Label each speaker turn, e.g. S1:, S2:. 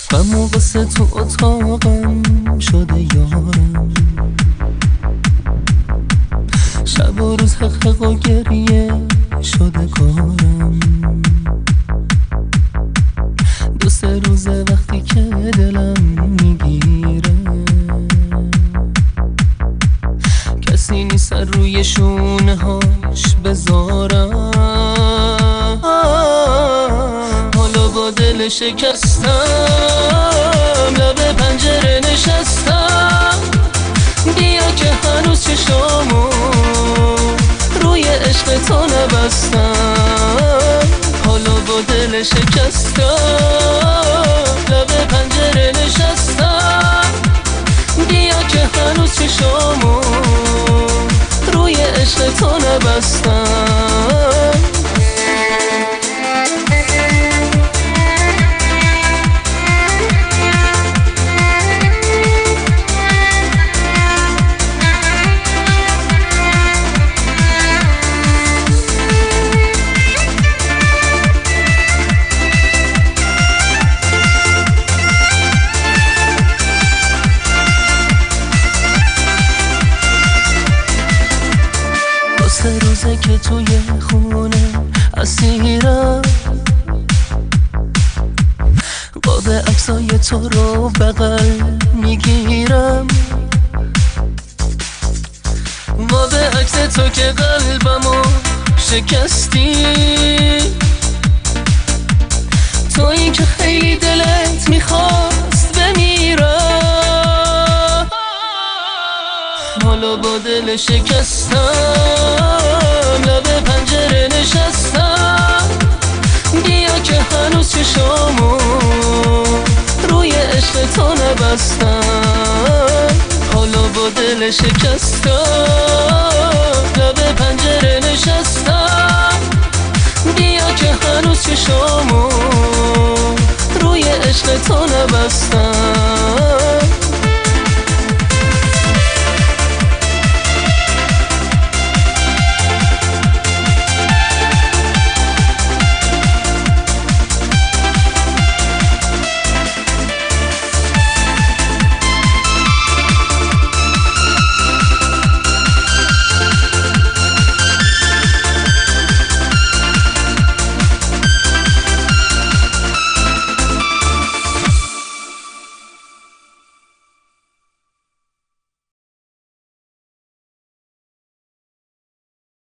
S1: غم و غصه تو اتاقم شده یارم، شب و روز حقق و گریه شده کارم. دو سه روزه وقتی که دلم میگیره، کسی نیست روی شونه هاش بذارم. حالا با دل شکستم لب پنجره نشستم، بیا که هنوز چشامو روی عشق تو نبستم. حالا با دل شکستم لب پنجره نشستم، بیا که هنوز چشامو روی عشق تو نبستم. سه روزه که توی خونه اسیرم، قاب عکسای تو رو بغل میگیرم. قاب عکس تو که قلبمو شکستی، تویی که خیلی دلت میخواست بمیرم. حالا با دل شکستم لب پنجره نشستم، بیا که هنوز چشامو روی عشق تو نبستم. حالا با دل شکستم لب پنجره نشستم، بیا که هنوز چشامو